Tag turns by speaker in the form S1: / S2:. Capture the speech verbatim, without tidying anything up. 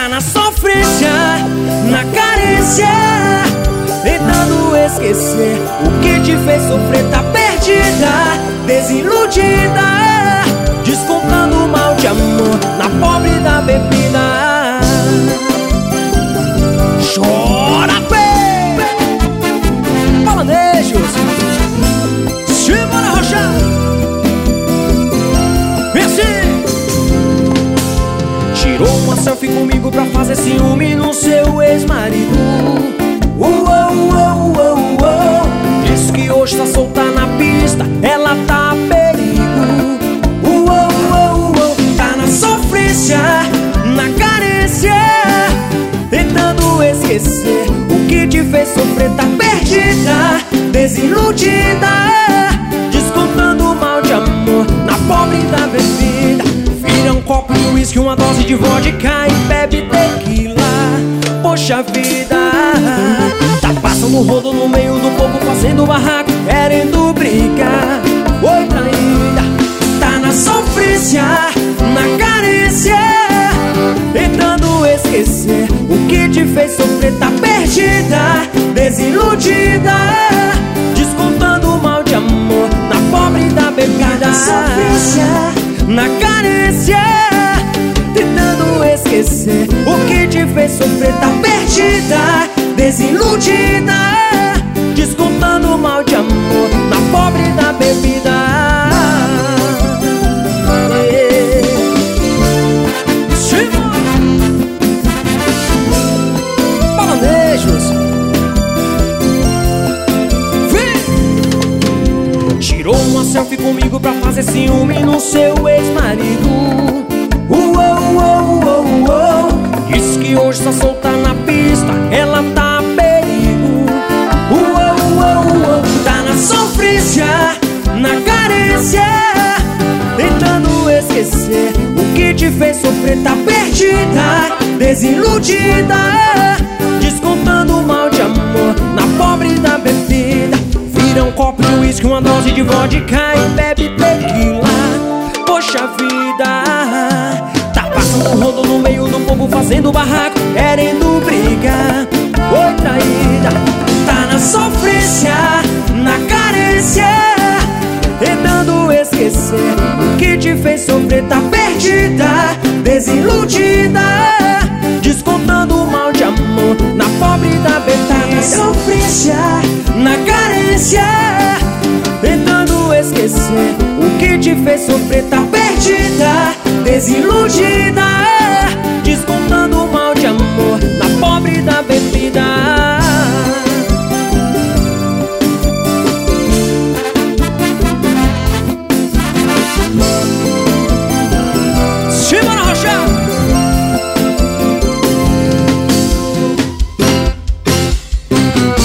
S1: Tá na sofrência, na carência, tentando esquecer o que te fez sofrer. Tá perdida, desiludida, descontando o mal de amor na pobre da bebida. Chora, bem! Palanejos, Simona Rocha, esse tirou uma selfie comigo pra fazer ciúme no seu ex-marido. Uou, uou, uou, uou. Diz que hoje tá solta na pista, ela tá a perigo. Uou, uou, uou. Tá na sofrência, na carência, tentando esquecer o que te fez sofrer. Tá perdida, desiludida, descontando o mal de amor na pobre da bebida. Vira um copo de uísque, uma dose de vodka e bebe tequila. Poxa vida, tá passando rodo no meio do povo, fazendo barraco, querendo brigar. Oi, traída, tá na sofrência, na carência, tentando esquecer o que te fez sofrer. Tá perdida, desiludida, descontando o mal de amor na pobre da bebida. Tá na sofrência, na carência, tentando esquecer o que te fez sofrer. Tá perdida, desiludida, descontando o mal de amor na pobre da bebida. Palanejos, tirou uma selfie comigo pra fazer ciúme no seu ex-marido. Uou, uou, uou, uou. Diz que hoje tá solta na pista, ela tá a perigo. Uou, uou, uou. Tá na sofrência, na carência, tentando esquecer o que te fez sofrer. Tá perdida, desiludida, descontando o mal de amor na pobre da bebida. Vira um copo de uísque, uma dose de vodka e bebe tequila. Poxa vida, tá passando um rodo no meio do povo, fazendo barraco, querendo brigar. Oi, traída, tá na sofrência, na carência, tentando esquecer o que te fez sofrer. Tá perdida, desiludida, descontando o mal de amor na pobre da bebida. Tá na sofrência, na carência, tentando esquecer o que te fez sofrer. Tá perdida, desiludida,